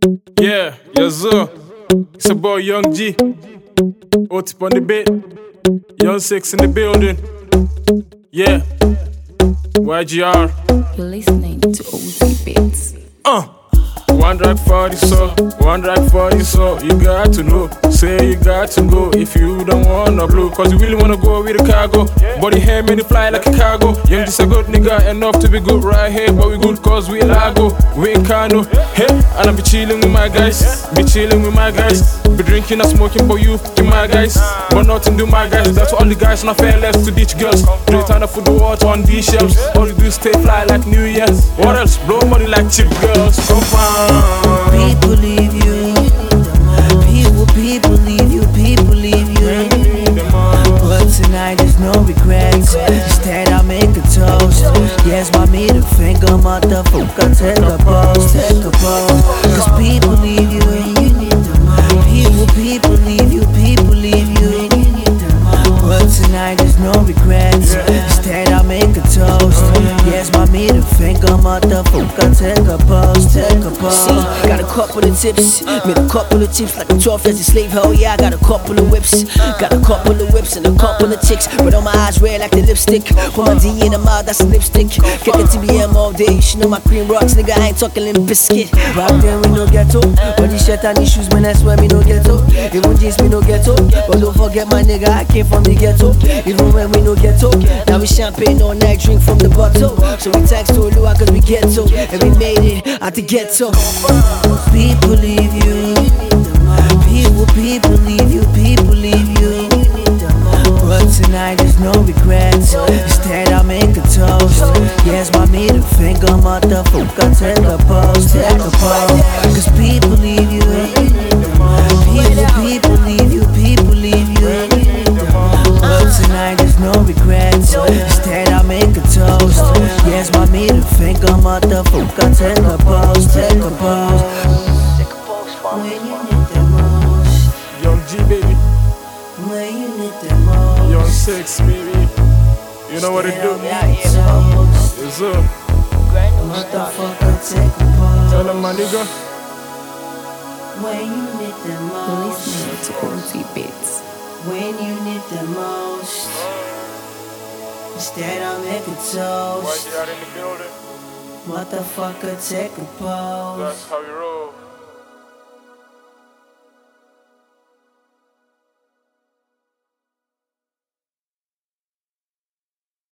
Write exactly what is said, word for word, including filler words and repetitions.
Yeah, yes sir. It's a boy Young G. Otip on the beat. Young Six in the building. Yeah. Y G R. You're listening to O T Beats. Uh. One drag for the soul, one drag for the soul. You got to know, say you got to go if you don't wanna blow. Cause you really wanna go with the cargo. Body hair made it fly like a cargo. Young just a good nigga, enough to be good right here. But we good cause we Lago, we in Kano. Hey, and I be chilling with my guys, be chilling with my guys. Be drinking and smoking for you, to my guys. But nothing to my guys, that's all the guys. And I fair left to ditch girls. They turn up for the water on these shelves. All you do is stay fly like New Year's. What else? Blow money like cheap girls. Come on. People leave you. People, people leave you. People leave you. But tonight there's no regrets. Instead I make a toast. Yes, my middle finger, motherfucker, take a pose, take a pose. Cause people leave you. People, people leave you. People leave you. But tonight there's no regrets. Instead I make a toast. Yes, my middle finger, motherfucker, take a pose, take a pose. See, got a couple of tips, made a couple of tips like a twelve years a slave. Hell yeah, I got a couple of whips, got a couple of whips and a couple of chicks. But on my eyes red like the lipstick. Put my D in the mouth, that's lipstick. Get the T B M all day, you should know my cream rocks, nigga. I ain't talking Limp Bizkit. Back then we no ghetto, but these shirt and these shoes, man, that's why me no ghetto. Even jeans me no ghetto, but don't forget my nigga, I came from the ghetto. Even when we no ghetto, now we champagne all night, drink from the bottle. So we thanks to Olua cause we ghetto, and we made it out the ghetto. People leave you. People, people leave you. People leave you. But tonight there's no regrets. Instead I make a toast. Yes, my middle finger, motherfucker, take a pose, take a pose. Cause people leave you. People, people leave you. People leave you. But tonight there's no regrets. Instead I make a toast. Yes, my middle finger, motherfucker, take a pose, take a pose. When you need the most. Young G baby. When you need the most. Young Six baby. You know what it do? Yes sir. Motherfucker, take a pose. Tell them my nigga. When you need the You're most. listening to O T Beats. When you need the most. Instead I make a Y toast. G R in the building. Motherfucker, take a pose. That's how we roll.